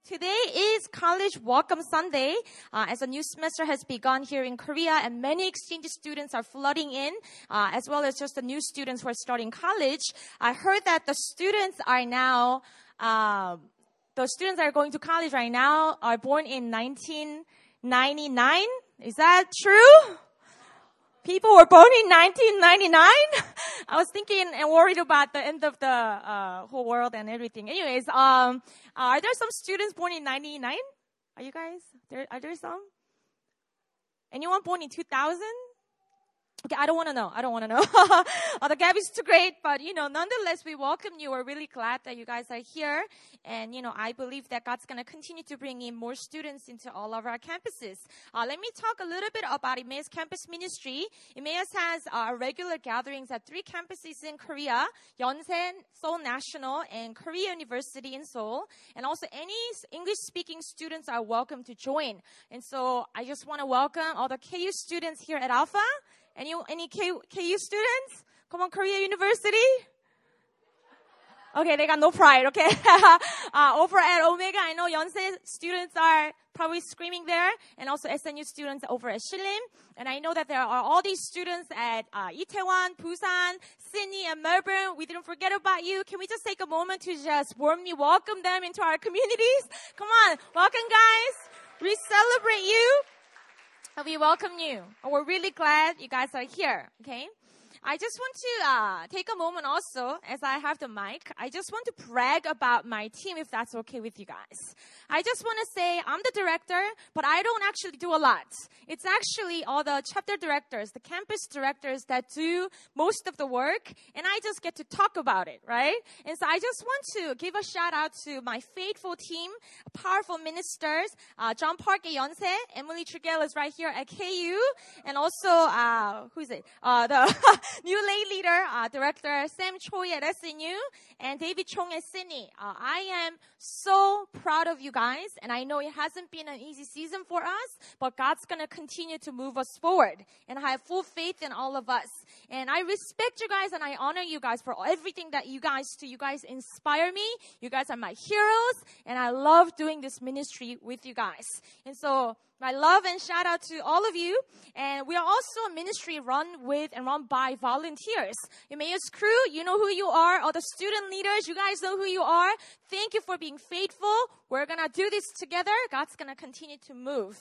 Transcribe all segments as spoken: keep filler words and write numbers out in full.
Today is College Welcome Sunday, uh, as a new semester has begun here in Korea, and many exchange students are flooding in, uh, as well as just the new students who are starting college. I heard that the students are now, uh, the students that are going to college right now are born in nineteen ninety-nine. Is that true? People were born in nineteen ninety-nine? I was thinking and worried about the end of the uh, whole world and everything. Anyways, um, are there some students born in ninety-nine? Are you guys? There, are there some? Anyone born in two thousand? Okay, I don't want to know. I don't want to know. uh, the gap is too great, but, you know, nonetheless, we welcome you. We're really glad that you guys are here. And, you know, I believe that God's going to continue to bring in more students into all of our campuses. Uh, let me talk a little bit about Emmaus Campus Ministry. Emmaus has uh, regular gatherings at three campuses in Korea, Yonsei, Seoul National, and Korea University in Seoul. And also any English-speaking students are welcome to join. And so I just want to welcome all the K U students here at Alpha. Any, any K, KU students? Come on, Korea University? Okay, they got no pride, okay? uh, over at Omega, I know Yonsei students are probably screaming there, and also S N U students over at Shilin. And I know that there are all these students at uh, Itaewon, Busan, Sydney, and Melbourne. We didn't forget about you. Can we just take a moment to just warmly welcome them into our communities? Come on, welcome guys. We celebrate you. We welcome you. We're really glad you guys are here, okay? I just want to uh, take a moment also, as I have the mic, I just want to brag about my team, if that's okay with you guys. I just want to say I'm the director, but I don't actually do a lot. It's actually all the chapter directors, the campus directors that do most of the work, and I just get to talk about it, right? And so I just want to give a shout out to my faithful team, powerful ministers, uh, John Park at Yonsei, Emily Trigel is right here at K U, and also, uh, who is it? Uh, the new lay leader, uh, director Sam Choi at S N U, and David Chong at Sydney. Uh, I am so proud of you guys, and I know it hasn't been an easy season for us, but God's going to continue to move us forward, and I have full faith in all of us. And I respect you guys, and I honor you guys for everything that you guys do. You guys inspire me. You guys are my heroes, and I love doing this ministry with you guys. And so my love and shout out to all of you. And we are also a ministry run with and run by volunteers. Emmaus crew, you know who you are. All the student leaders, you guys know who you are. Thank you for being faithful. We're going to do this together. God's going to continue to move.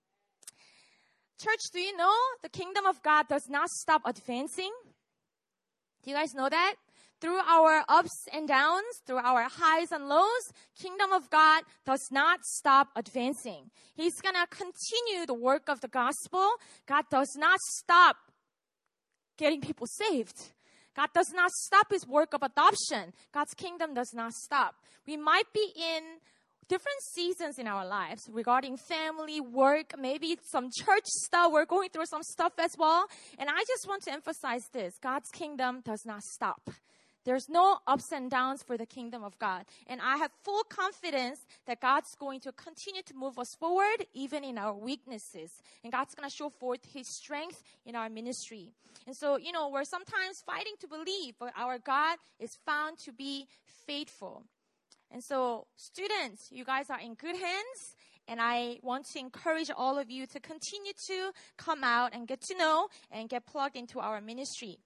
Church, do you know the kingdom of God does not stop advancing? Do you guys know that? Through our ups and downs, through our highs and lows, kingdom of God does not stop advancing. He's going to continue the work of the gospel. God does not stop getting people saved. God does not stop his work of adoption. God's kingdom does not stop. We might be in different seasons in our lives regarding family, work, maybe some church stuff. We're going through some stuff as well. And I just want to emphasize this. God's kingdom does not stop. There's no ups and downs for the kingdom of God. And I have full confidence that God's going to continue to move us forward, even in our weaknesses. And God's going to show forth his strength in our ministry. And so, you know, we're sometimes fighting to believe, but our God is found to be faithful. And so, students, you guys are in good hands. And I want to encourage all of you to continue to come out and get to know and get plugged into our ministry.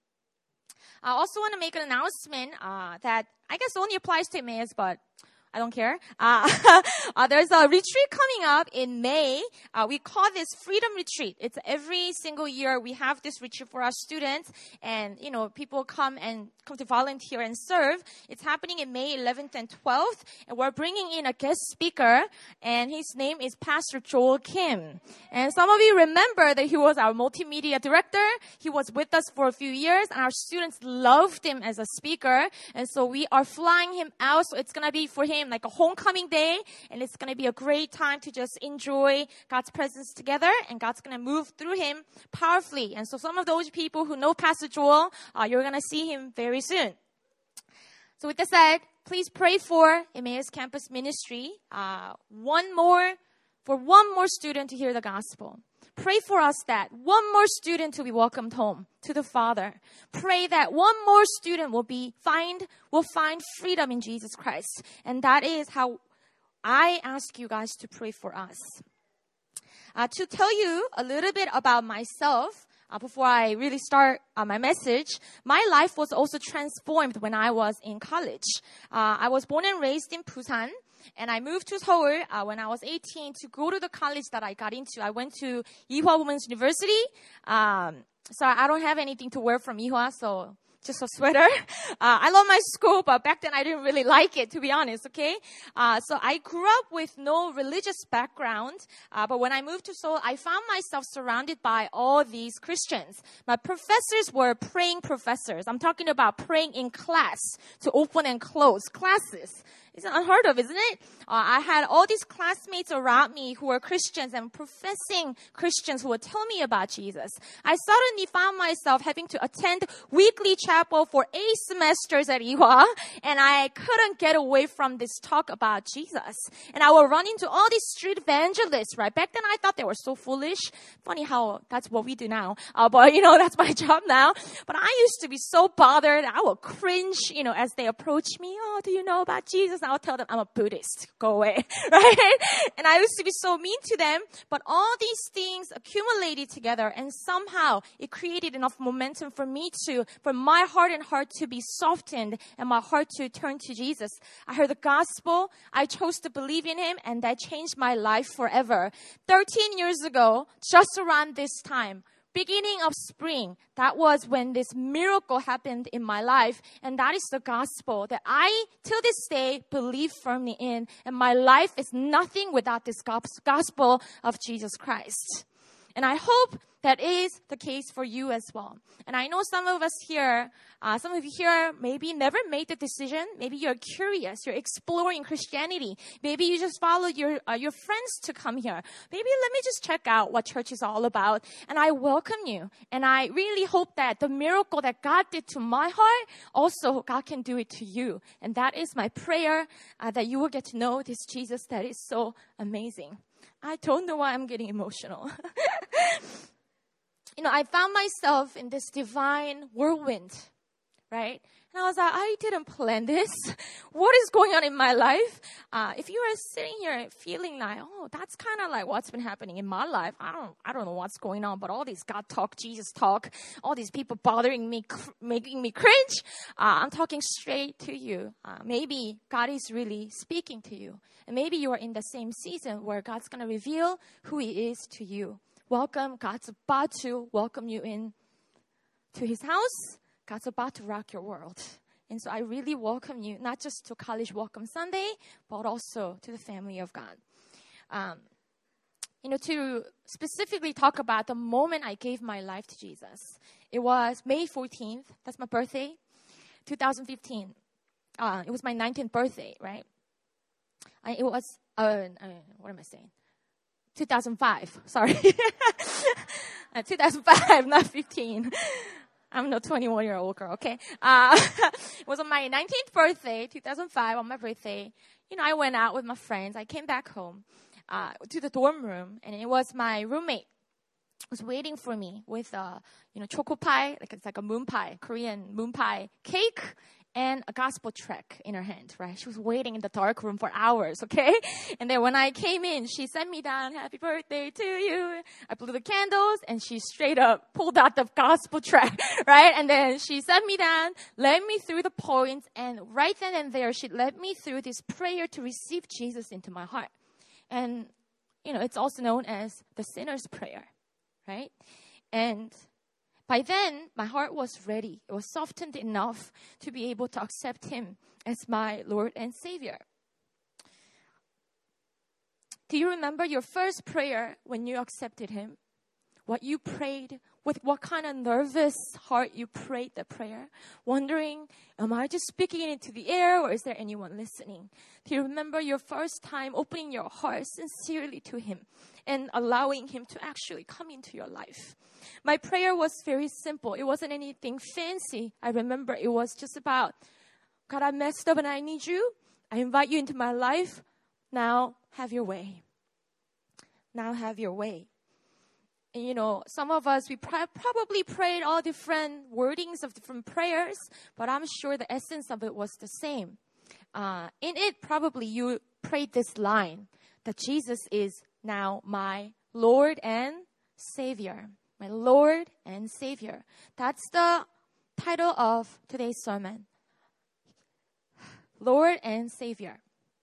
I also want to make an announcement uh, that I guess only applies to Emmaus, but I don't care. Uh, uh, there's a retreat coming up in May. Uh, we call this Freedom Retreat. It's every single year we have this retreat for our students, and you know people come and come to volunteer and serve. It's happening in May eleventh and twelfth, and we're bringing in a guest speaker, and his name is Pastor Joel Kim. And some of you remember that he was our multimedia director. He was with us for a few years, and our students loved him as a speaker, and so we are flying him out. So it's gonna be for him like a homecoming day, and it's going to be a great time to just enjoy God's presence together, and God's going to move through him powerfully. And so some of those people who know Pastor Joel, uh, you're going to see him very soon. So with that said, please pray for Emmaus Campus Ministry. Uh, one more, for one more student to hear the gospel. Pray for us that one more student to be welcomed home to the Father. Pray that one more student will be find will find freedom in Jesus Christ. And that is how I ask you guys to pray for us. Uh, to tell you a little bit about myself, uh, before I really start uh, my message, my life was also transformed when I was in college. Uh, I was born and raised in Busan, and I moved to Seoul uh, when I was eighteen to go to the college that I got into. I went to Ewha Women's University. Um, so I don't have anything to wear from Ewha, so just a sweater. Uh, I love my school, but back then I didn't really like it, to be honest, okay? Uh, so I grew up with no religious background, uh, but when I moved to Seoul, I found myself surrounded by all these Christians. My professors were praying professors. I'm talking about praying in class to open and close classes. It's unheard of, isn't it? Uh, I had all these classmates around me who were Christians and professing Christians who would tell me about Jesus. I suddenly found myself having to attend weekly chapel for eight semesters at Ewha, and I couldn't get away from this talk about Jesus. And I would run into all these street evangelists, right? Back then I thought they were so foolish. Funny how that's what we do now. Uh, but, you know, that's my job now. But I used to be so bothered. I would cringe, you know, as they approach me. Oh, do you know about Jesus? I'll tell them I'm a Buddhist. Go away, right? And I used to be so mean to them. But all these things accumulated together, and somehow it created enough momentum for me to, for my heart and heart to be softened and my heart to turn to Jesus. I heard the gospel. I chose to believe in him, and that changed my life forever. thirteen years ago, just around this time, beginning of spring, that was when this miracle happened in my life. And that is the gospel that I, till this day, believe firmly in. And my life is nothing without this gospel of Jesus Christ. And I hope that is the case for you as well. And I know some of us here, uh, some of you here maybe never made the decision. Maybe you're curious. You're exploring Christianity. Maybe you just followed your uh, your friends to come here. Maybe let me just check out what church is all about. And I welcome you. And I really hope that the miracle that God did to my heart, also God can do it to you. And that is my prayer, uh, that you will get to know this Jesus that is so amazing. I don't know why I'm getting emotional. You know, I found myself in this divine whirlwind, right? And I was like, I didn't plan this. What is going on in my life? Uh, if you are sitting here feeling like, oh, that's kind of like what's been happening in my life. I don't, I don't know what's going on, but all these God talk, Jesus talk, all these people bothering me, cr- making me cringe. Uh, I'm talking straight to you. Uh, maybe God is really speaking to you. And maybe you are in the same season where God's going to reveal who he is to you. Welcome. God's about to welcome you in to his house. God's about to rock your world. And so I really welcome you, not just to College Welcome Sunday, but also to the family of God. Um, you know, to specifically talk about the moment I gave my life to Jesus. It was May fourteenth. That's my birthday, two thousand fifteen. Uh, it was my nineteenth birthday, right? I, it was, uh, uh, what am I saying? two thousand five, sorry. uh, two thousand five, not fifteen. I'm no twenty-one-year-old girl, okay? Uh, it was on my nineteenth birthday, two thousand five, on my birthday. You know, I went out with my friends. I came back home uh, to the dorm room, and it was my roommate was waiting for me with, uh, you know, choco pie, like it's like a moon pie, Korean moon pie cake, and a gospel track in her hand, right? She was waiting in the dark room for hours, okay? And then when I came in, she sent me down, happy birthday to you. I blew the candles, and she straight up pulled out the gospel track, right? And then she sent me down, led me through the points, and right then and there, she led me through this prayer to receive Jesus into my heart. And, you know, it's also known as the sinner's prayer, right? And by then, my heart was ready. It was softened enough to be able to accept him as my Lord and Savior. Do you remember your first prayer when you accepted him? What you prayed, with what kind of nervous heart you prayed the prayer? Wondering, am I just speaking it into the air, or is there anyone listening? Do you remember your first time opening your heart sincerely to him and allowing him to actually come into your life? My prayer was very simple. It wasn't anything fancy. I remember it was just about, God, I messed up and I need you. I invite you into my life. Now have your way. Now have your way. And, you know, some of us, we pr- probably prayed all different wordings of different prayers, but I'm sure the essence of it was the same. Uh, in it, probably you prayed this line, that Jesus is now my Lord and Savior. My Lord and Savior. That's the title of today's sermon. Lord and Savior.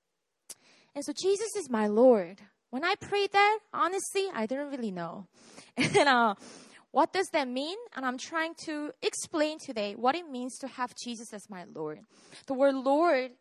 And so Jesus is my Lord. When I prayed that, honestly, I didn't really know. And uh, what does that mean? And I'm trying to explain today what it means to have Jesus as my Lord. The word Lord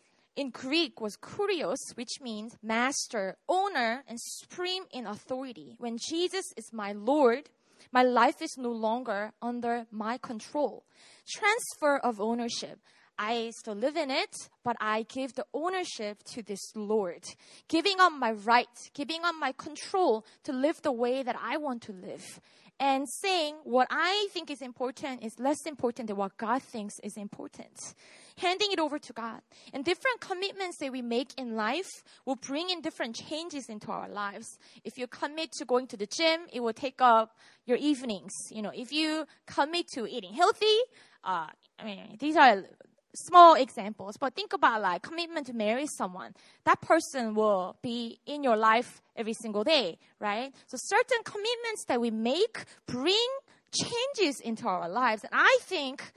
in Greek was kurios, which means master, owner, and supreme in authority. When Jesus is my Lord, my life is no longer under my control. Transfer of ownership. I still live in it, but I give the ownership to this Lord. Giving up my right, giving up my control to live the way that I want to live. And saying what I think is important is less important than what God thinks is important. Handing it over to God. And different commitments that we make in life will bring in different changes into our lives. If you commit to going to the gym, it will take up your evenings. You know, if you commit to eating healthy, uh, I mean, these are small examples, but think about like commitment to marry someone. That person will be in your life every single day, right? So certain commitments that we make bring changes into our lives. And I think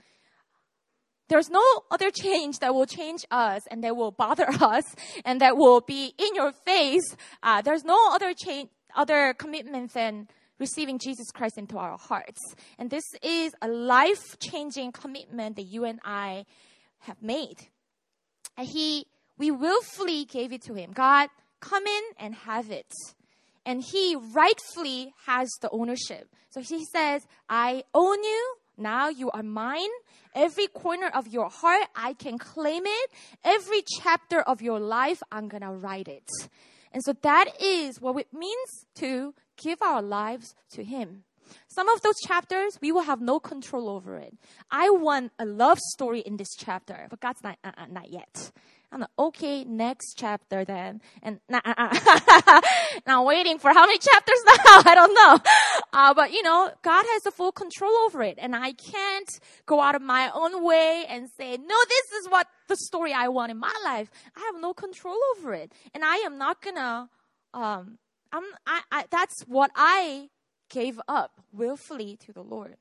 there's no other change that will change us and that will bother us and that will be in your face. Uh, there's no other change, other commitment than receiving Jesus Christ into our hearts. And this is a life-changing commitment that you and I have made. And he, we willfully gave it to him. God, come in and have it. And he rightfully has the ownership. So he says, I own you. Now you are mine. Every corner of your heart, I can claim it. Every chapter of your life, I'm going to write it. And so that is what it means to give our lives to him. Some of those chapters, we will have no control over it. I want a love story in this chapter, but God's not, uh-uh, not yet. I'm like, okay, next chapter then. And nah, uh-uh. Now waiting for how many chapters now? I don't know. Uh, but you know, God has the full control over it. And I can't go out of my own way and say, no, this is what the story I want in my life. I have no control over it. And I am not gonna, um, I'm, I, I, that's what I gave up willfully to the Lord.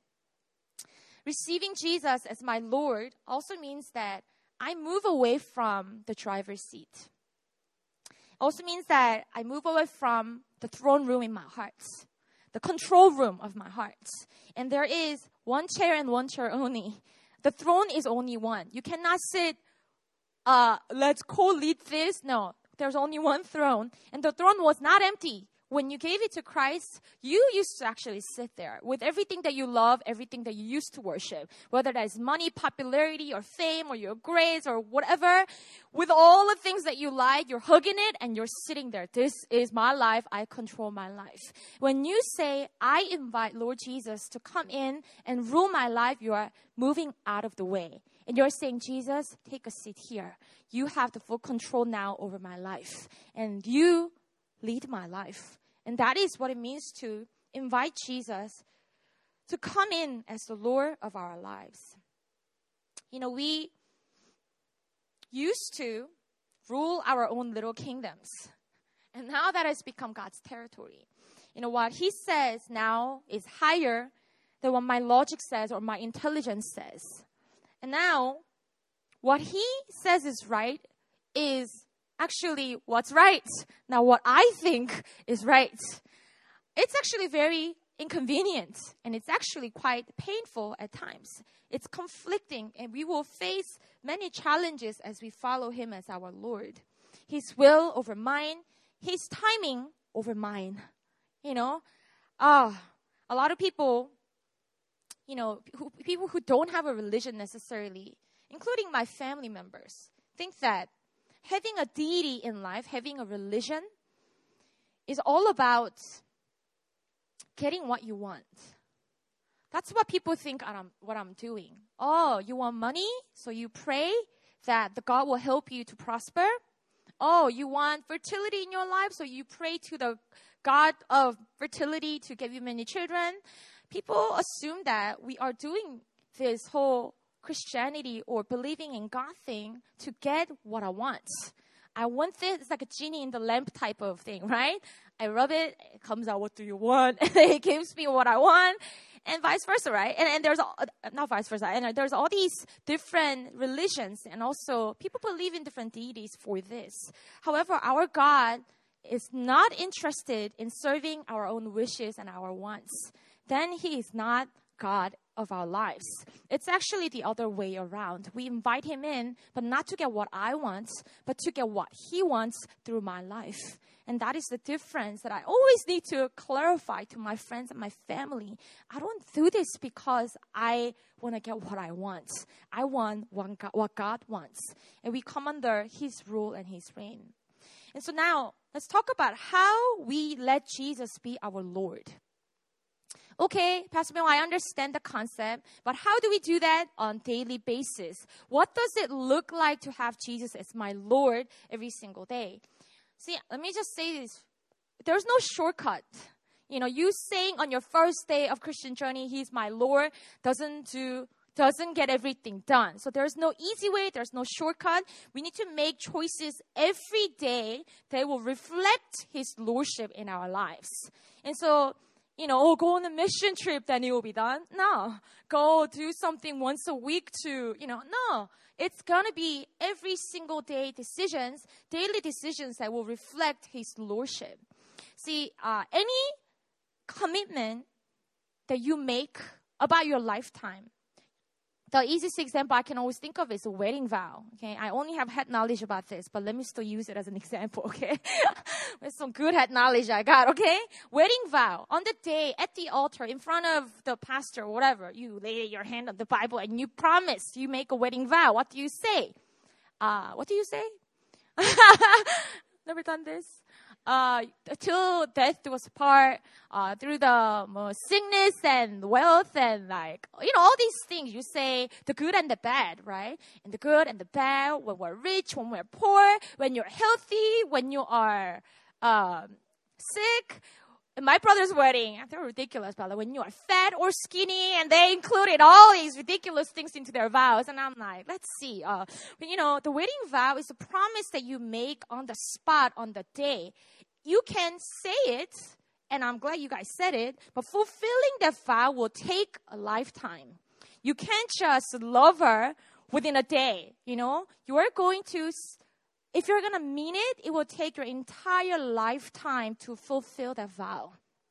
Receiving Jesus as my Lord also means that I move away from the driver's seat. It also means that I move away from the throne room in my heart, the control room of my heart. And there is one chair and one chair only. The throne is only one. You cannot sit, uh, let's co-lead this. No, there's only one throne. And the throne was not empty. When you gave it to Christ, you used to actually sit there with everything that you love, everything that you used to worship, whether that is money, popularity, or fame, or your grades, or whatever. With all the things that you like, you're hugging it and you're sitting there. This is my life. I control my life. When you say, I invite Lord Jesus to come in and rule my life, you are moving out of the way. And you're saying, Jesus, take a seat here. You have the full control now over my life. And you lead my life. And that is what it means to invite Jesus to come in as the Lord of our lives. You know, we used to rule our own little kingdoms. And now that has become God's territory. You know, what he says now is higher than what my logic says or my intelligence says. And now, what he says is right is actually what's right. Now, what I think is right. It's actually very inconvenient, and it's actually quite painful at times. It's conflicting, and we will face many challenges as we follow him as our Lord. His will over mine, his timing over mine. You know, uh, a lot of people, you know, who, people who don't have a religion necessarily, including my family members, think that having a deity in life, having a religion, is all about getting what you want. That's what people think I'm, what I'm doing. Oh, you want money? So you pray that the God will help you to prosper. Oh, you want fertility in your life? So you pray to the God of fertility to give you many children. People assume that we are doing this whole Christianity or believing in God thing to get what I want. I want this. It's like a genie in the lamp type of thing, right? I rub it, it comes out, what do you want? And it gives me what I want. And vice versa, right? And, and there's, all, not vice versa, and there's all these different religions, and also people believe in different deities for this. However, our God is not interested in serving our own wishes and our wants. Then he is not God of our lives. It's actually the other way around. We invite him in, but not to get what I want, but to get what he wants through my life. And that is the difference that I always need to clarify to my friends and my family. I don't do this because I want to get what I want. I want what God wants. And we come under his rule and his reign. And so now, let's talk about how we let Jesus be our Lord. Okay, Pastor Bill, I understand the concept, but how do we do that on a daily basis? What does it look like to have Jesus as my Lord every single day? See, let me just say this. There's no shortcut. You know, you saying on your first day of Christian journey, he's my Lord, doesn't do, doesn't get everything done. So there's no easy way. There's no shortcut. We need to make choices every day that will reflect his lordship in our lives. And so, you know, oh, go on a mission trip, then it will be done. No. Go do something once a week to, you know, no. It's going to be every single day decisions, daily decisions that will reflect his lordship. See, uh, any commitment that you make about your lifetime, the easiest example I can always think of is a wedding vow. Okay, I only have head knowledge about this, but let me still use it as an example. Okay, with some good head knowledge I got. Okay, wedding vow on the day at the altar in front of the pastor, or whatever. You lay your hand on the Bible and you promise you make a wedding vow. What do you say? Uh, what do you say? Never done this. Uh, till death do us part, uh, through the uh, sickness and wealth and like, you know, all these things you say, the good and the bad, right? And the good and the bad, when we're rich, when we're poor, when you're healthy, when you are, um, sick. In my brother's wedding, they're ridiculous, by the way, when you are fat or skinny, and they included all these ridiculous things into their vows. And I'm like, let's see. Uh, you know, the wedding vow is a promise that you make on the spot, on the day. You can say it, and I'm glad you guys said it, but fulfilling that vow will take a lifetime. You can't just love her within a day, you know. You are going to... If you're going to mean it, it will take your entire lifetime to fulfill that vow.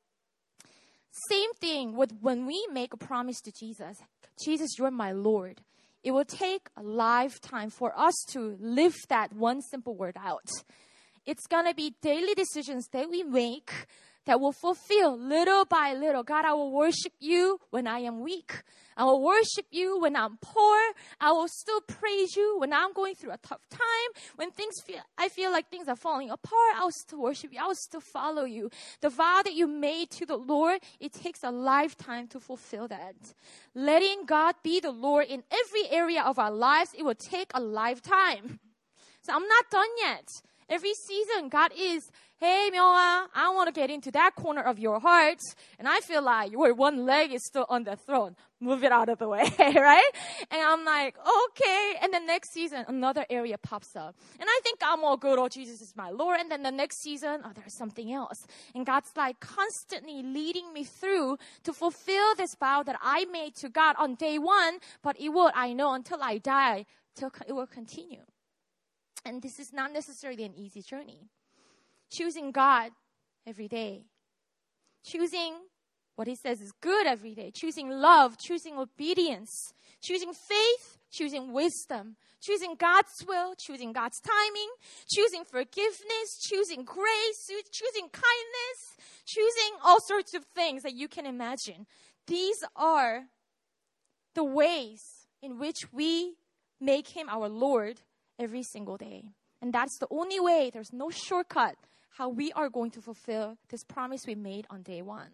Same thing with when we make a promise to Jesus. Jesus, you're my Lord. It will take a lifetime for us to live that one simple word out. It's going to be daily decisions that we make that will fulfill little by little. God, I will worship you when I am weak. I will worship you when I'm poor. I will still praise you when I'm going through a tough time. When things feel, I feel like things are falling apart, I will still worship you. I will still follow you. The vow that you made to the Lord, it takes a lifetime to fulfill that. Letting God be the Lord in every area of our lives, it will take a lifetime. So I'm not done yet. Every season, God is, hey, Myoa, I want to get into that corner of your heart. And I feel like your one leg is still on the throne. Move it out of the way, right? And I'm like, okay. And then next season, another area pops up. And I think I'm all good. Oh, Jesus is my Lord. And then the next season, oh, there's something else. And God's like constantly leading me through to fulfill this vow that I made to God on day one. But it will, I know, until I die, till it will continue. And this is not necessarily an easy journey. Choosing God every day. Choosing what he says is good every day. Choosing love, choosing obedience, choosing faith, choosing wisdom, choosing God's will, choosing God's timing, choosing forgiveness, choosing grace, choosing kindness, choosing all sorts of things that you can imagine. These are the ways in which we make him our Lord every single day. And that's the only way. There's no shortcut how we are going to fulfill this promise we made on day one.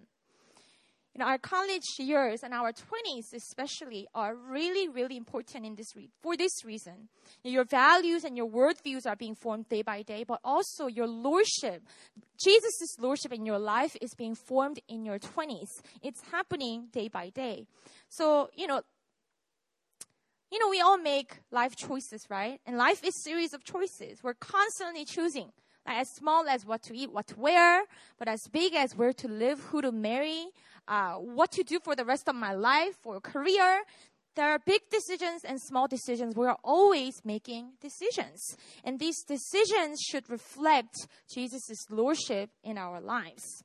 In our college years and our twenties especially are really, really important in this re- for this reason. Your values and your worldviews are being formed day by day, but also your lordship, Jesus' lordship in your life is being formed in your twenties. It's happening day by day. So, you know, You know, we all make life choices, right? And life is a series of choices. We're constantly choosing. Like as small as what to eat, what to wear, but as big as where to live, who to marry, uh, what to do for the rest of my life, for a career. There are big decisions and small decisions. We are always making decisions. And these decisions should reflect Jesus' lordship in our lives.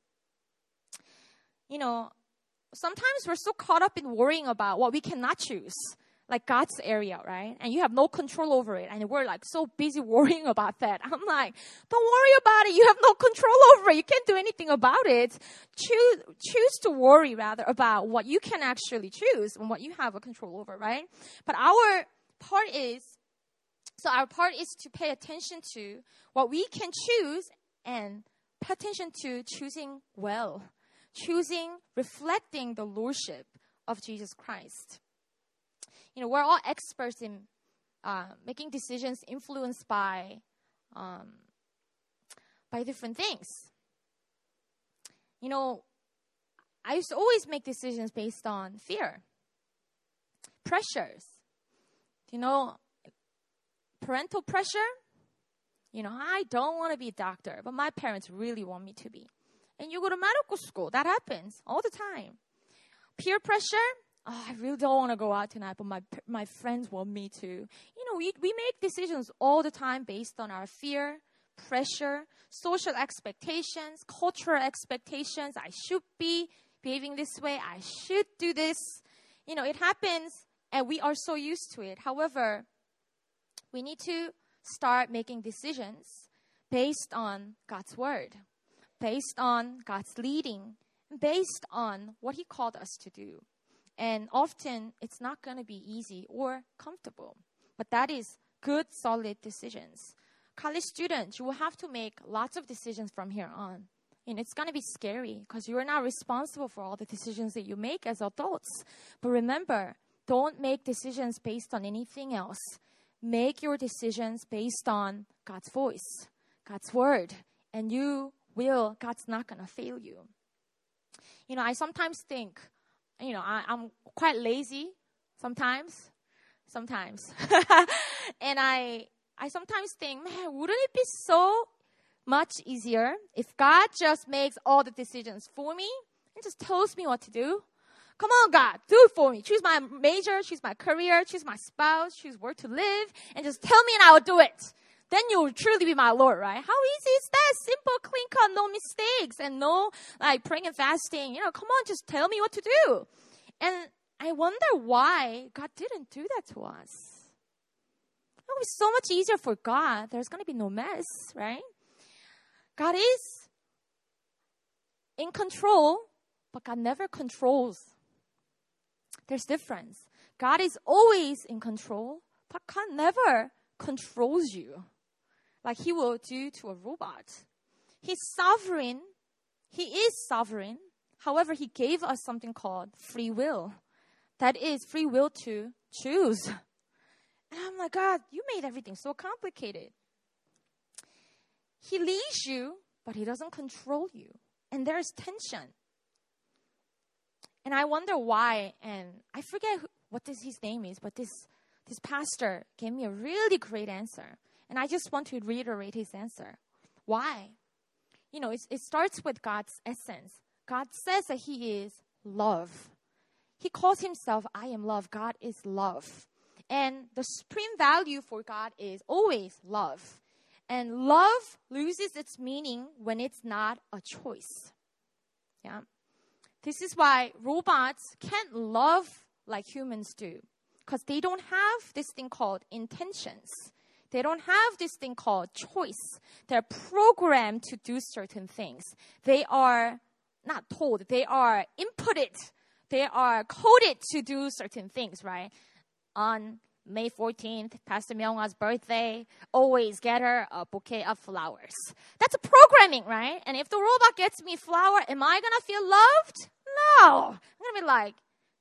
You know, sometimes we're so caught up in worrying about what we cannot choose. Like God's area, right? And you have no control over it. And we're like so busy worrying about that. I'm like, don't worry about it. You have no control over it. You can't do anything about it. Choose, choose to worry rather about what you can actually choose and what you have a control over, right? But our part is, so our part is to pay attention to what we can choose and pay attention to choosing well. Choosing, reflecting the lordship of Jesus Christ. You know, we're all experts in uh, making decisions influenced by um, by different things. You know, I used to always make decisions based on fear, pressures. You know, parental pressure. You know, I don't want to be a doctor, but my parents really want me to be. And you go to medical school. That happens all the time. Peer pressure. Oh, I really don't want to go out tonight, but my my friends want me to. You know, we, we make decisions all the time based on our fear, pressure, social expectations, cultural expectations. I should be behaving this way. I should do this. You know, it happens, and we are so used to it. However, we need to start making decisions based on God's word, based on God's leading, based on what He called us to do. And often, it's not going to be easy or comfortable. But that is good, solid decisions. College students, you will have to make lots of decisions from here on. And it's going to be scary because you are not responsible for all the decisions that you make as adults. But remember, don't make decisions based on anything else. Make your decisions based on God's voice, God's word. And you will, God's not going to fail you. You know, I sometimes think, You know, I, I'm quite lazy sometimes, sometimes. and I I sometimes think, man, wouldn't it be so much easier if God just makes all the decisions for me and just tells me what to do? Come on, God, do it for me. Choose my major, choose my career, choose my spouse, choose where to live, and just tell me and I will do it. Then you will truly be my Lord, right? How easy is that? Simple, clean cut, no mistakes, and no like praying and fasting. You know, come on, just tell me what to do. And I wonder why God didn't do that to us. It would be so much easier for God. There's going to be no mess, right? God is in control, but God never controls. There's difference. God is always in control, but God never controls you like He will do to a robot. He's sovereign. He is sovereign. However, He gave us something called free will. That is free will to choose. And I'm like, God, you made everything so complicated. He leads you, but He doesn't control you. And there's tension. And I wonder why, and I forget who, what this, his name is, but this, this pastor gave me a really great answer. And I just want to reiterate his answer. Why? You know, it, it starts with God's essence. God says that He is love. He calls Himself, I am love. God is love. And the supreme value for God is always love. And love loses its meaning when it's not a choice. Yeah. This is why robots can't love like humans do. Because they don't have this thing called intentions. They don't have this thing called choice. They're programmed to do certain things. They are not told. They are inputted. They are coded to do certain things, right? On May fourteenth, Pastor Myung-hwa's birthday, always get her a bouquet of flowers. That's a programming, right? And if the robot gets me flower, am I going to feel loved? No. I'm going to be like,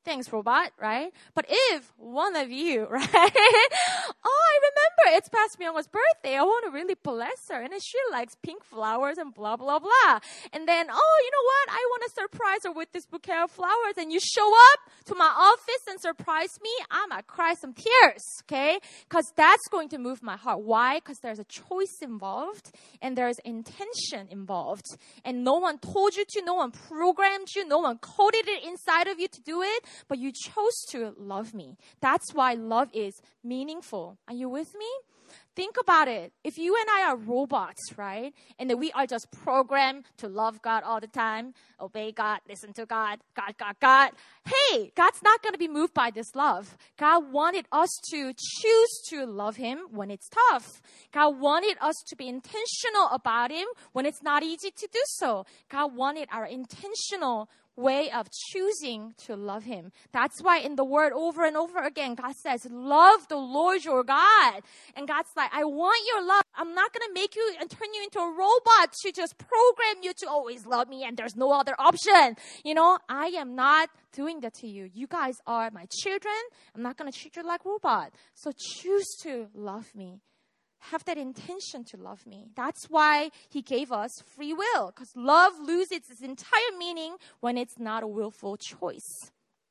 thanks, robot, right? But if one of you, right? Oh, I remember it's Pastor Myung's birthday. I want to really bless her. And she likes pink flowers and blah, blah, blah. And then, oh, you know what? I want to surprise her with this bouquet of flowers. And you show up to my office and surprise me. I might cry some tears, okay? Because that's going to move my heart. Why? Because there's a choice involved and there's intention involved. And no one told you to, no one programmed you, no one coded it inside of you to do it, but you chose to love me. That's why love is meaningful. Are you with me? Think about it. If you and I are robots, right? And that we are just programmed to love God all the time, obey God, listen to God, God, God, God. Hey, God's not going to be moved by this love. God wanted us to choose to love Him when it's tough. God wanted us to be intentional about Him when it's not easy to do so. God wanted our intentional way of choosing to love Him. That's why in the word over and over again, God says, love the Lord your God. And God's like, I want your love. I'm not going to make you and turn you into a robot to just program you to always love me and there's no other option. You know, I am not doing that to you. You guys are my children. I'm not going to treat you like a robot. So choose to love me. Have that intention to love me. That's why He gave us free will, because love loses its entire meaning when it's not a willful choice.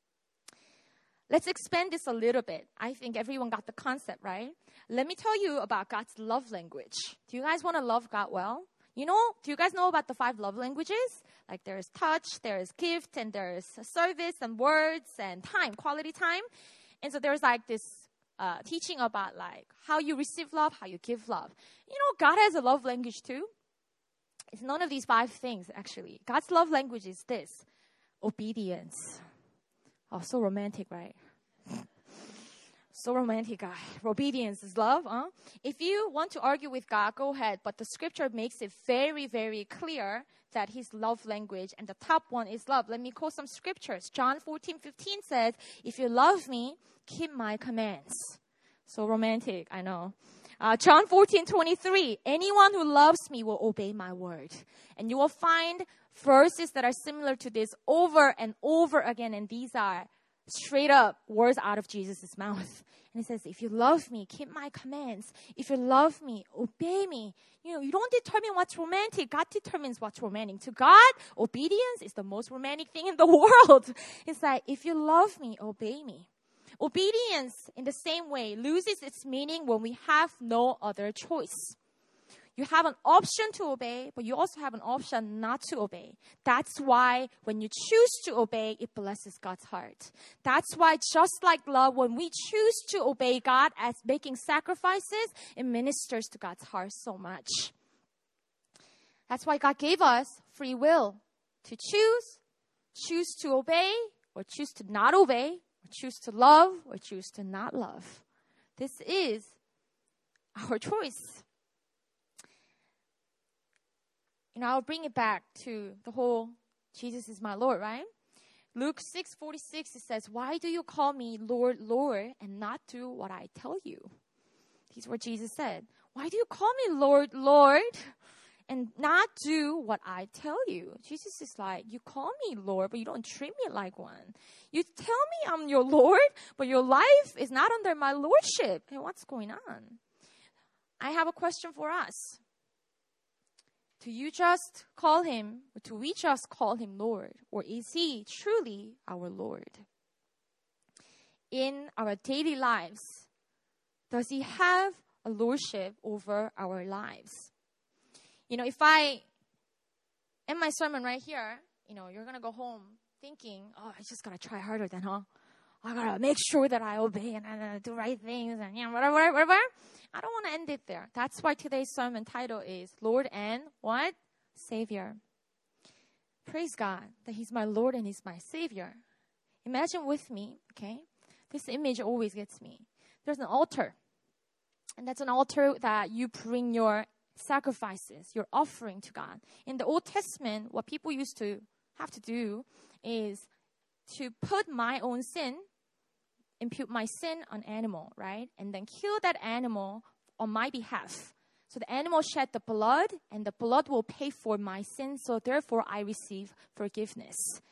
Let's expand this a little bit. I think everyone got the concept, right? Let me tell you about God's love language. Do you guys want to love God well? You know, do you guys know about the five love languages? Like there's touch, there's gift, and there's service and words and time, quality time. And so there's like this Uh, teaching about like how you receive love, how you give love. You know, God has a love language too. It's none of these five things, actually. God's love language is this: obedience. Oh, so romantic, right? So romantic, guy. Obedience is love, huh? If you want to argue with God, go ahead. But the scripture makes it very, very clear that His love language, and the top one is love. Let me quote some scriptures. John fourteen fifteen says, if you love me, keep my commands. So romantic, I know. Uh, John fourteen twenty-three, anyone who loves me will obey my word. And you will find verses that are similar to this over and over again. And these are straight up words out of Jesus' mouth. And it says, if you love me, keep my commands. If you love me, obey me. You know, you don't determine what's romantic. God determines what's romantic. To God, obedience is the most romantic thing in the world. It's like, if you love me, obey me. Obedience, in the same way, loses its meaning when we have no other choice. You have an option to obey, but you also have an option not to obey. That's why when you choose to obey, it blesses God's heart. That's why just like love, when we choose to obey God as making sacrifices, it ministers to God's heart so much. That's why God gave us free will to choose, choose to obey, or choose to not obey, or choose to love, or choose to not love. This is our choice. You know, I'll bring it back to the whole Jesus is my Lord, right? Luke six forty-six, it says, why do you call me Lord, Lord, and not do what I tell you? This is what Jesus said. Why do you call me Lord, Lord, and not do what I tell you? Jesus is like, you call me Lord, but you don't treat me like one. You tell me I'm your Lord, but your life is not under my lordship. Hey, what's going on? I have a question for us. Do you just call Him, or do we just call Him Lord? Or is He truly our Lord? In our daily lives, does He have a lordship over our lives? You know, if I end my sermon right here, you know, you're going to go home thinking, oh, I just got to try harder then, huh? I got to make sure that I obey and I do right things and, you know, whatever, whatever. I don't want to end it there. That's why today's sermon title is Lord and what? Savior. Praise God that He's my Lord and He's my Savior. Imagine with me, okay? This image always gets me. There's an altar. And that's an altar that you bring your sacrifices, your offering to God. In the Old Testament, what people used to have to do is to put my own sin, impute my sin on animal, right? And then kill that animal on my behalf. So the animal shed the blood, and the blood will pay for my sin. So therefore, I receive forgiveness.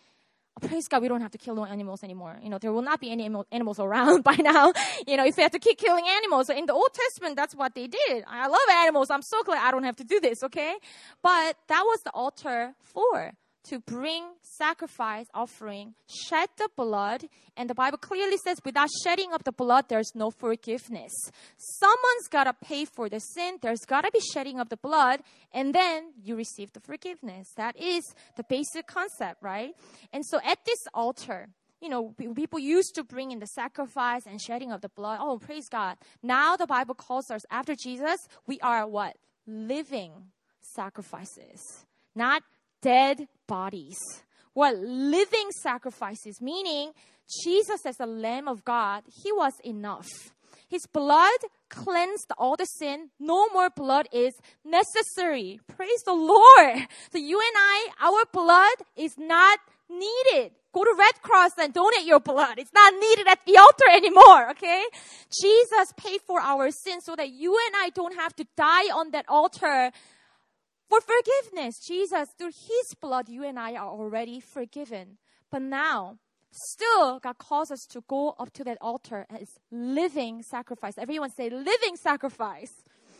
Praise God, we don't have to kill no animals anymore. You know, there will not be any anim- animals around by now. You know, if we have to keep killing animals. So in the Old Testament, that's what they did. I love animals. I'm so glad I don't have to do this, okay? But that was the altar for, to bring sacrifice, offering, shed the blood. And the Bible clearly says, without shedding of the blood, there's no forgiveness. Someone's got to pay for the sin. There's got to be shedding of the blood. And then you receive the forgiveness. That is the basic concept, right? And so at this altar, you know, people used to bring in the sacrifice and shedding of the blood. Oh, praise God. Now the Bible calls us, after Jesus, we are what? Living sacrifices. Not dead bodies. What living sacrifices, meaning Jesus as the Lamb of God, he was enough. His blood cleansed all the sin. No more blood is necessary. Praise the Lord. So you and I, our blood is not needed. Go to Red Cross and donate your blood. It's not needed at the altar anymore, okay? Jesus paid for our sins so that you and I don't have to die on that altar for forgiveness. Jesus, through his blood, you and I are already forgiven. But now, still, God calls us to go up to that altar as living sacrifice. Everyone say, living sacrifice.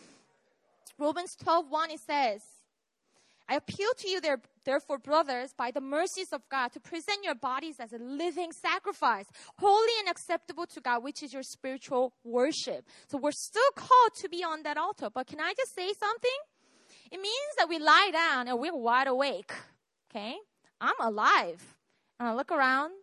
Romans twelve one, it says, I appeal to you, there, therefore, brothers, by the mercies of God, to present your bodies as a living sacrifice, holy and acceptable to God, which is your spiritual worship. So we're still called to be on that altar. But can I just say something? It means that we lie down and we're wide awake. Okay? I'm alive. And I look around.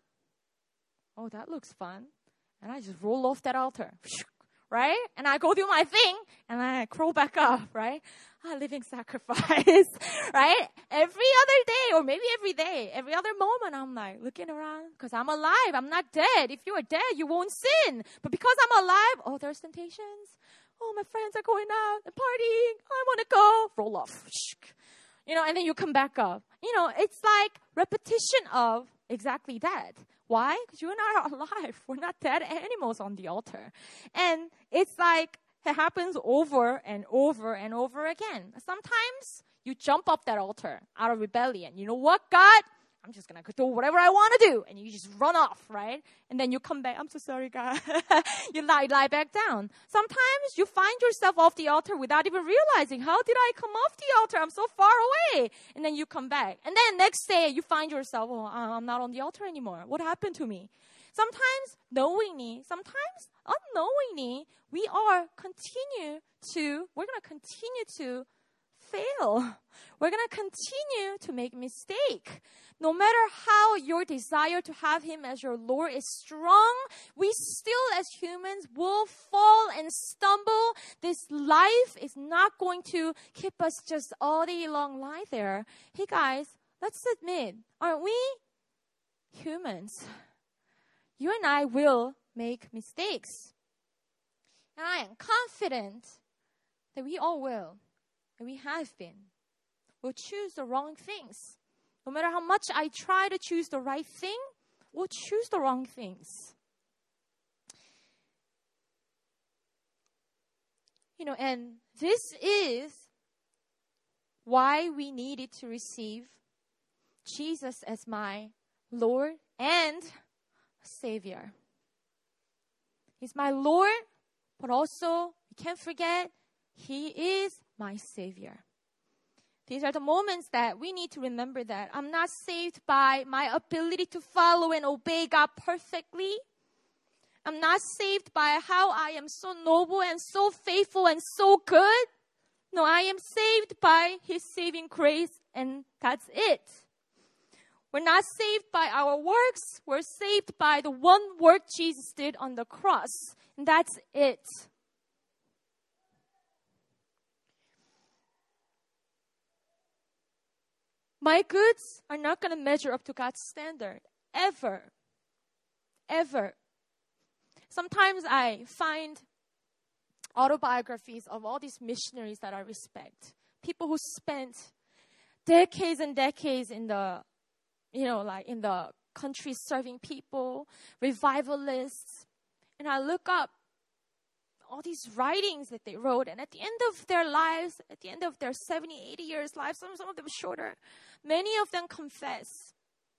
Oh, that looks fun. And I just roll off that altar. Right? And I go do my thing. And I crawl back up. Right? Ah, living sacrifice. Right? Every other day, or maybe every day, every other moment, I'm like looking around. Because I'm alive. I'm not dead. If you are dead, you won't sin. But because I'm alive, oh, there's temptations. Oh, my friends are going out and partying. I want to go. Roll off. You know, and then you come back up. You know, it's like repetition of exactly that. Why? Because you and I are alive. We're not dead animals on the altar. And it's like it happens over and over and over again. Sometimes you jump up that altar out of rebellion. You know what, God? I'm just going to do whatever I want to do. And you just run off, right? And then you come back. I'm so sorry, God. you lie, lie back down. Sometimes you find yourself off the altar without even realizing, how did I come off the altar? I'm so far away. And then you come back. And then next day you find yourself, oh, I'm not on the altar anymore. What happened to me? Sometimes knowingly, sometimes unknowingly, we are continue to, we're going to continue to fail. We're going to continue to make mistake. No matter how your desire to have him as your Lord is strong, we still as humans will fall and stumble. This life is not going to keep us just all day long lie there. Hey guys, let's admit, aren't we humans? You and I will make mistakes. And I am confident that we all will. And we have been. We'll choose the wrong things. No matter how much I try to choose the right thing, we'll choose the wrong things. You know, and this is why we needed to receive Jesus as my Lord and Savior. He's my Lord, but also, we can't forget, He is my Savior. These are the moments that we need to remember that I'm not saved by my ability to follow and obey God perfectly. I'm not saved by how I am so noble and so faithful and so good. No, I am saved by His saving grace, and that's it. We're not saved by our works. We're saved by the one work Jesus did on the cross, and that's it. My goods are not going to measure up to God's standard, ever, ever. Sometimes I find autobiographies of all these missionaries that I respect, people who spent decades and decades in the, you know, like in the country serving people, revivalists, and I look up all these writings that they wrote, and at the end of their lives, at the end of their seventy, eighty years life, some, some of them shorter, many of them confess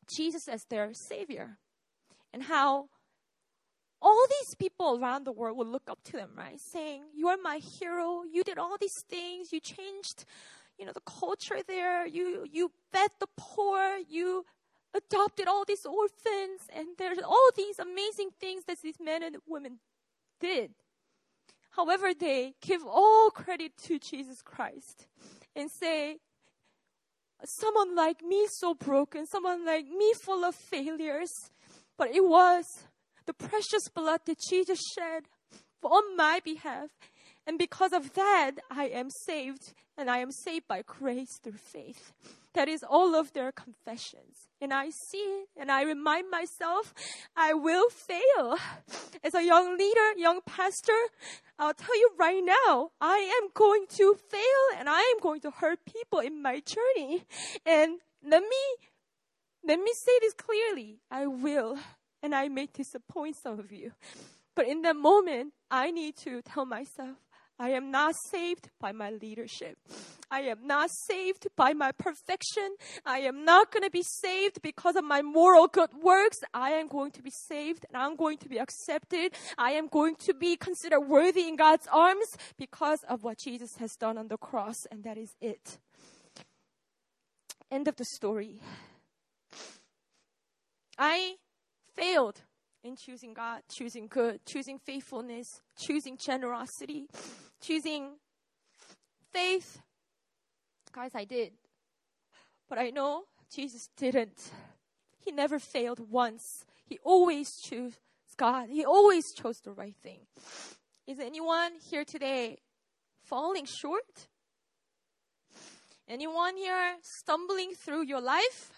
Jesus as their Savior. And how all these people around the world would look up to them, right? Saying, you are my hero. You did all these things. You changed, you know, the culture there. You, you fed the poor. You adopted all these orphans. And there's all these amazing things that these men and women did. However, they give all credit to Jesus Christ and say, someone like me so broken, someone like me full of failures, but it was the precious blood that Jesus shed on my behalf. And because of that, I am saved, and I am saved by grace through faith. That is all of their confessions. And I see it, and I remind myself, I will fail. As a young leader, young pastor, I'll tell you right now, I am going to fail, and I am going to hurt people in my journey. And let me, let me say this clearly, I will. And I may disappoint some of you. But in that moment, I need to tell myself, I am not saved by my leadership. I am not saved by my perfection. I am not going to be saved because of my moral good works. I am going to be saved and I'm going to be accepted. I am going to be considered worthy in God's arms because of what Jesus has done on the cross. And that is it. End of the story. I failed in choosing God, choosing good, choosing faithfulness, choosing generosity, choosing faith. Guys, I did. But I know Jesus didn't. He never failed once. He always chose God. He always chose the right thing. Is anyone here today falling short? Anyone here stumbling through your life?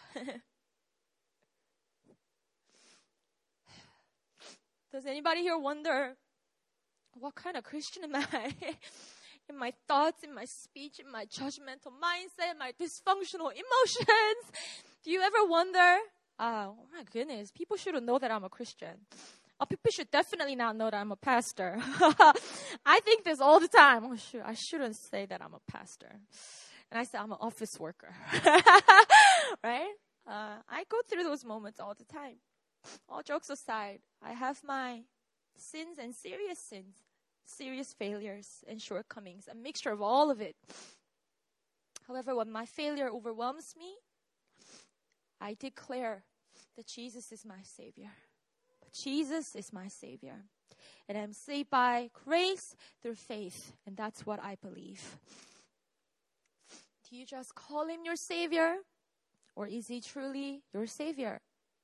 Does anybody here wonder, what kind of Christian am I? In my thoughts, in my speech, in my judgmental mindset, my dysfunctional emotions. Do you ever wonder, oh, oh my goodness, people shouldn't know that I'm a Christian. Oh, people should definitely not know that I'm a pastor. I think this all the time. Oh, shoot, I shouldn't say that I'm a pastor. And I say I'm an office worker. Right? Uh, I go through those moments all the time. All jokes aside, I have my sins and serious sins, serious failures and shortcomings, a mixture of all of it. However, when my failure overwhelms me, I declare that Jesus is my Savior. Jesus is my Savior. And I'm saved by grace through faith. And that's what I believe. Do you just call Him your Savior? Or is He truly your Savior?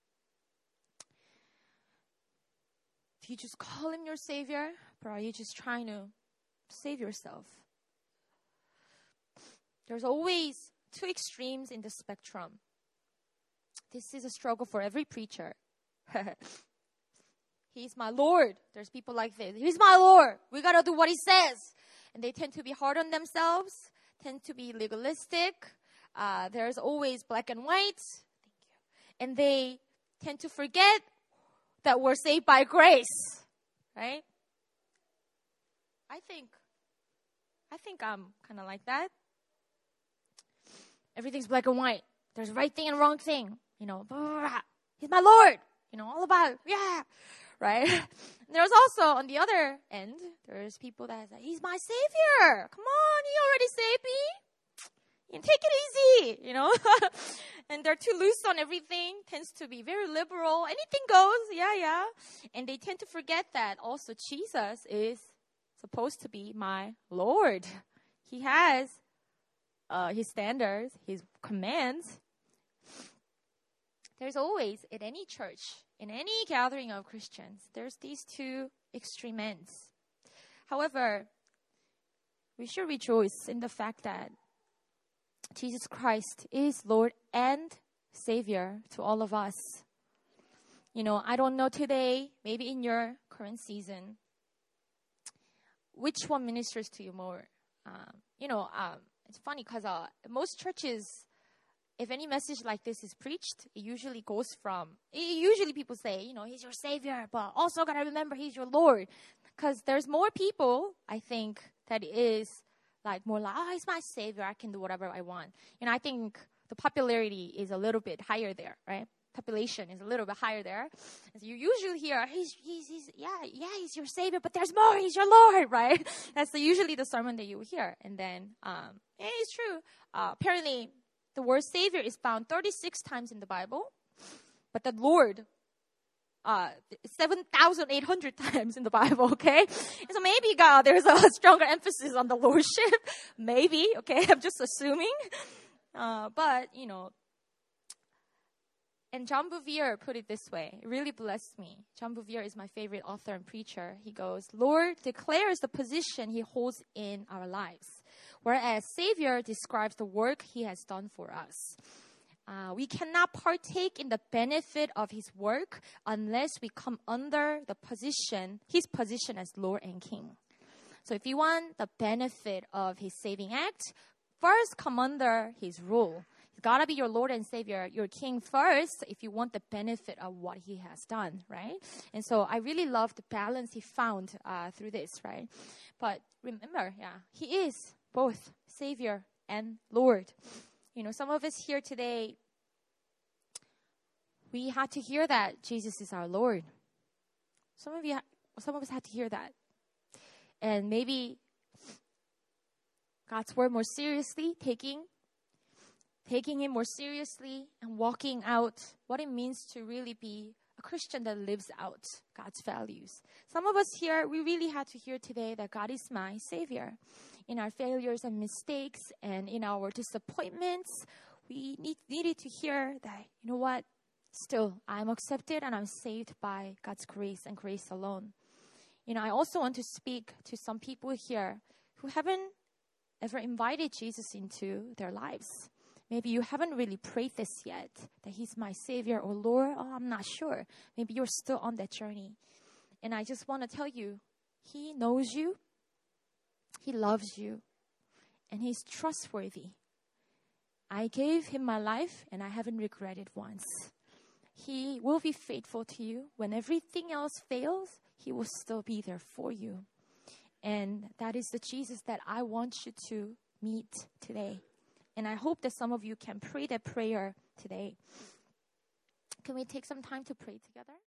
Do you just call Him your Savior? Or are you just trying to save yourself? There's always two extremes in the spectrum. This is a struggle for every preacher. He's my Lord. There's people like this. He's my Lord. We got to do what He says. And they tend to be hard on themselves, tend to be legalistic. Uh, there's always black and white. Thank you. And they tend to forget that we're saved by grace. Right? I think, I think I'm kind of like that. Everything's black and white. There's right thing and wrong thing. You know, blah, blah, blah. He's my Lord. You know, all about it. Yeah. Right? There's also, on the other end, there's people that say, He's my Savior. Come on, He already saved me. You take it easy, you know. And they're too loose on everything, tends to be very liberal. Anything goes, yeah, yeah. And they tend to forget that also Jesus is supposed to be my Lord. He has uh, His standards, His commands. There's always, at any church, in any gathering of Christians, there's these two extreme ends. However, we should rejoice in the fact that Jesus Christ is Lord and Savior to all of us. You know, I don't know today, maybe in your current season, which one ministers to you more. Um, you know, um, it's funny because uh, most churches, if any message like this is preached, it usually goes from, it usually people say, you know, He's your Savior, but also got to remember He's your Lord. Because there's more people, I think, that is like more like, oh, He's my Savior, I can do whatever I want. And I think the popularity is a little bit higher there, right? population is a little bit higher there. And so you usually hear, he's, he's, he's, yeah, yeah, he's your savior, but there's more, he's your Lord, right? That's the, usually the sermon that you hear. And then, um, it is true. Uh, apparently, the word savior is found thirty-six times in the Bible, but the Lord, uh, seven thousand eight hundred times in the Bible, okay? And so maybe, God, there's a stronger emphasis on the Lordship. Maybe, okay? I'm just assuming. Uh, but, you know, and John Bevere put it this way. It really blessed me. John Bevere is my favorite author and preacher. He goes, Lord declares the position he holds in our lives, whereas Savior describes the work he has done for us. Uh, we cannot partake in the benefit of his work unless we come under the position, his position as Lord and King. So if you want the benefit of his saving act, first come under his rule. He's got to be your Lord and Savior, your King first, if you want the benefit of what he has done, right? And so I really love the balance he found uh, through this, right? But remember, yeah, he is both Savior and Lord. You know, some of us here today, we had to hear that Jesus is our Lord. Some of you, some of us had to hear that. And maybe God's word more seriously, taking taking him more seriously and walking out what it means to really be a Christian that lives out God's values. Some of us here, we really had to hear today that God is my Savior. In our failures and mistakes and in our disappointments, we need, needed to hear that, you know what, still, I'm accepted and I'm saved by God's grace and grace alone. You know, I also want to speak to some people here who haven't ever invited Jesus into their lives. Maybe you haven't really prayed this yet, that he's my Savior or Lord. Oh, I'm not sure. Maybe you're still on that journey. And I just want to tell you, he knows you, he loves you, and he's trustworthy. I gave him my life, and I haven't regretted once. He will be faithful to you. When everything else fails, he will still be there for you. And that is the Jesus that I want you to meet today. And I hope that some of you can pray that prayer today. Can we take some time to pray together?